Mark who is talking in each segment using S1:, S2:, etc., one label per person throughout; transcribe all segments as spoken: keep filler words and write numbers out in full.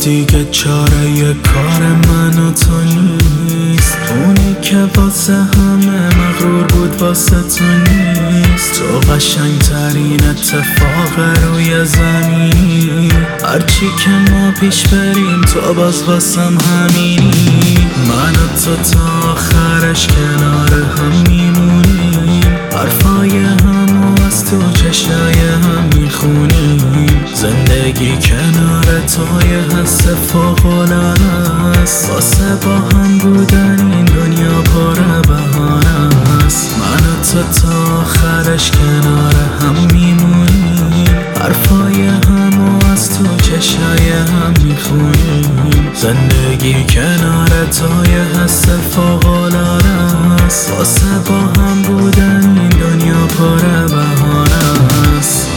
S1: دیگه چاره یه کار من و تو نیست. اونی که واسه همه مغرور بود واسه تو نیست. تو قشنگ ترین اتفاق روی زمینی. هرچی که ما پیش بریم تو باز واسم همینی. من و تو تا آخرش کنار هم میمونیم. حرفای هم و از تو چشای هم میخونیم. زندگی کنار تو یه حس فوق‌العاده است. واسه با هم بودن این دنیا پر بهانه است. من و تو تا آخرش کنار هم میمونیم. حرفای هم و از تو چشای هم میخونیم. زندگی کنار تو یه حس فوق‌العاده است. واسه با هم بودن این دنیا پر بهانه است.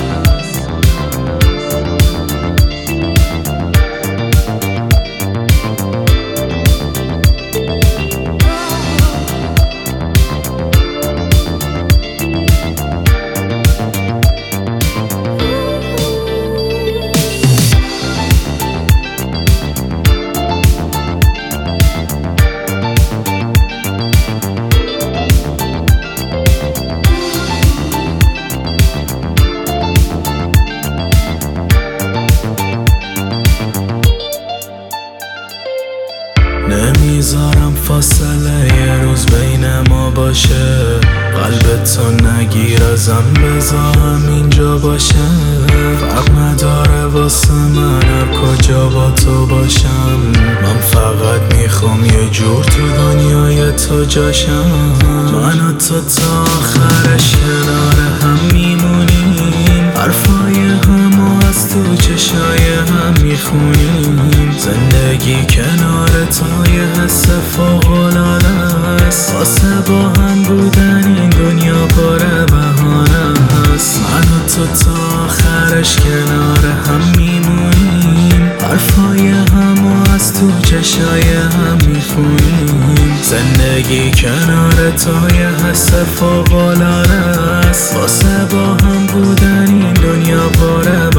S1: نمیذارم فاصله یه روز بین ما باشه. قلب تو نگیر ازم بذارم اینجا باشه. فرق نداره واسه من هر کجا با تو باشم. من فقط میخوام یه جور تو دنیای تو جاشم. من و تو تا آخرش کنار هم میمونیم. حرفای هم و از تو چشای هم میخونیم. زندگی کنار تو یه حس فوق‌العاده است. واسه با هم بودن این دنیا پر بهانه است. من و تو تا آخرش کنار هم میمونیم. حرفای هم و از تو چشای هم میخونیم. زندگی کنار تو یه حس فوق‌العاده است. واسه با هم بودن این دنیا پر